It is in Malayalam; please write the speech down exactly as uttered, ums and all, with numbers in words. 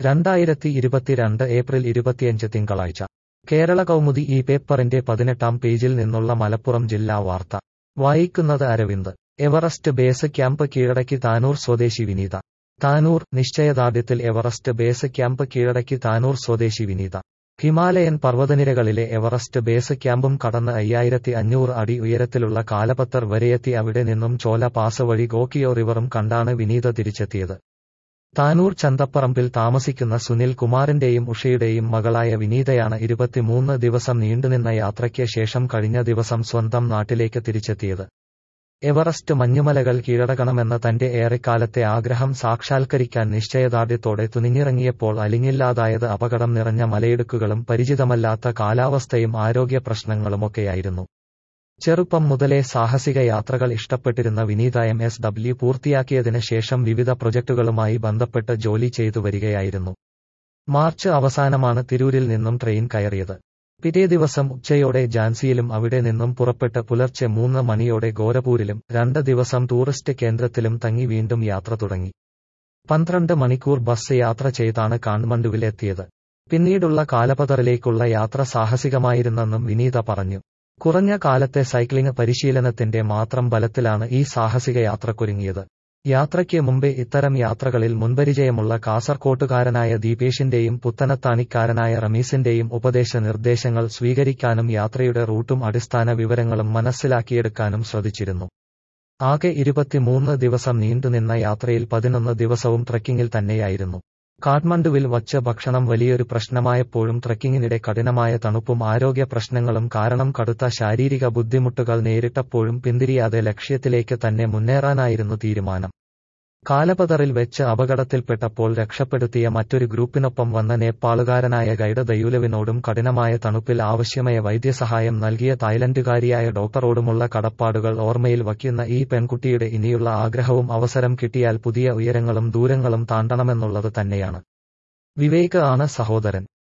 രണ്ടായിരത്തി ഇരുപത്തിരണ്ട് ഏപ്രിൽ ഇരുപത്തിയഞ്ച് തിങ്കളാഴ്ച കേരള കൗമുദി ഈ പേപ്പറിന്റെ പതിനെട്ടാം പേജിൽ നിന്നുള്ള മലപ്പുറം ജില്ലാ വാർത്ത വായിക്കുന്നത് അരവിന്ദ്. എവറസ്റ്റ് ബേസ് ക്യാമ്പ് കീഴടക്കി താനൂർ സ്വദേശി വിനീത. താനൂർ നിശ്ചയദാർഢ്യത്തിൽ എവറസ്റ്റ് ബേസ് ക്യാമ്പ് കീഴടക്കി താനൂർ സ്വദേശി വിനീത. ഹിമാലയൻ പർവ്വതനിരകളിലെ എവറസ്റ്റ് ബേസ് ക്യാമ്പും കടന്ന് അയ്യായിരത്തി അഞ്ഞൂറ് അടി ഉയരത്തിലുള്ള കാലപത്തർ വരെയെത്തി അവിടെ നിന്നും ചോല പാസ് വഴി ഗോക്കിയോ റിവറും കണ്ടാണ് വിനീത തിരിച്ചെത്തിയത്. താനൂർ ചന്തപ്പറമ്പിൽ താമസിക്കുന്ന സുനിൽ കുമാറിന്റെയും ഉഷയുടെയും മകളായ വിനീതയാണ് ഇരുപത്തിമൂന്ന് ദിവസം നീണ്ടുനിന്ന യാത്രയ്ക്ക് ശേഷം കഴിഞ്ഞ ദിവസം സ്വന്തം നാട്ടിലേക്ക് തിരിച്ചെത്തിയത്. എവറസ്റ്റ് മഞ്ഞുമലകൾ കീഴടക്കണമെന്ന തന്റെ ഏറെക്കാലത്തെ ആഗ്രഹം സാക്ഷാത്കരിക്കാൻ നിശ്ചയദാർഢ്യത്തോടെ തുനിഞ്ഞിറങ്ങിയപ്പോൾ അലിഞ്ഞില്ലാതായത് അപകടം നിറഞ്ഞ മലയിടുക്കുകളും പരിചിതമല്ലാത്ത കാലാവസ്ഥയും ആരോഗ്യ പ്രശ്നങ്ങളുമൊക്കെയായിരുന്നു. ചെറുപ്പം മുതലേ സാഹസിക യാത്രകൾ ഇഷ്ടപ്പെട്ടിരുന്ന വിനീത എം എസ് ഡബ്ല്യു പൂർത്തിയാക്കിയതിന് ശേഷം വിവിധ പ്രൊജക്ടുകളുമായി ബന്ധപ്പെട്ട് ജോലി ചെയ്തു വരികയായിരുന്നു. മാർച്ച് അവസാനമാണ് തിരൂരിൽ നിന്നും ട്രെയിൻ കയറിയത്. പിറ്റേ ദിവസം ഉച്ചയോടെ ഝാൻസിയിലും അവിടെ നിന്നും പുറപ്പെട്ട് പുലർച്ചെ മൂന്ന് മണിയോടെ ഗോരഖ്പൂരിലും രണ്ട് ദിവസം ടൂറിസ്റ്റ് കേന്ദ്രത്തിലും തങ്ങി വീണ്ടും യാത്ര തുടങ്ങി. പന്ത്രണ്ട് മണിക്കൂർ ബസ് യാത്ര ചെയ്താണ് കാഠ്മണ്ഡുവിലെത്തിയത്. പിന്നീടുള്ള കാലപതറിലേക്കുള്ള യാത്ര സാഹസികമായിരുന്നെന്നും വിനീത പറഞ്ഞു. കുറഞ്ഞ കാലത്തെ സൈക്ലിംഗ് പരിശീലനത്തിന്റെ മാത്രം ബലത്തിലാണ് ഈ സാഹസിക യാത്രക്കൊരുങ്ങിയത്. യാത്രയ്ക്ക് മുമ്പേ ഇത്തരം യാത്രകളിൽ മുൻപരിചയമുള്ള കാസർകോട്ടുകാരനായ ദീപേഷിന്റെയും പുത്തനത്താണിക്കാരനായ റമീസിന്റെയും ഉപദേശ നിർദ്ദേശങ്ങൾ സ്വീകരിക്കാനും യാത്രയുടെ റൂട്ടും അടിസ്ഥാന വിവരങ്ങളും മനസ്സിലാക്കിയെടുക്കാനും ശ്രദ്ധിച്ചിരുന്നു. ആകെ ഇരുപത്തിമൂന്ന് ദിവസം നീണ്ടുനിന്ന യാത്രയിൽ പതിനൊന്ന് ദിവസവും ട്രെക്കിങ്ങിൽ തന്നെയായിരുന്നു. കാഠ്മണ്ഡുവിൽ വച്ച് ഭക്ഷണം വലിയൊരു പ്രശ്നമായപ്പോഴും ട്രെക്കിങ്ങിനിടെ കഠിനമായ തണുപ്പും ആരോഗ്യ പ്രശ്നങ്ങളും കാരണം കടുത്ത ശാരീരിക ബുദ്ധിമുട്ടുകൾ നേരിട്ടപ്പോഴും പിന്തിരിയാതെ ലക്ഷ്യത്തിലേക്ക് തന്നെ മുന്നേറാനായിരുന്നു തീരുമാനം. കാലപതറിൽ വെച്ച് അപകടത്തിൽപ്പെട്ടപ്പോൾ രക്ഷപ്പെടുത്തിയ മറ്റൊരു ഗ്രൂപ്പിനൊപ്പം വന്ന നേപ്പാളുകാരനായ ഗൈഡ് ദയൂലവിനോടും കഠിനമായ തണുപ്പിൽ ആവശ്യമായ വൈദ്യസഹായം നൽകിയ തായ്ലൻഡുകാരിയായ ഡോക്ടറോടുമുള്ള കടപ്പാടുകൾ ഓർമ്മയിൽ വയ്ക്കുന്ന ഈ പെൺകുട്ടിയുടെ ഇനിയുള്ള ആഗ്രഹവും അവസരം കിട്ടിയാൽ പുതിയ ഉയരങ്ങളും ദൂരങ്ങളും താണ്ടണമെന്നുള്ളത് തന്നെയാണ്. വിവേക് ആണ് സഹോദരൻ.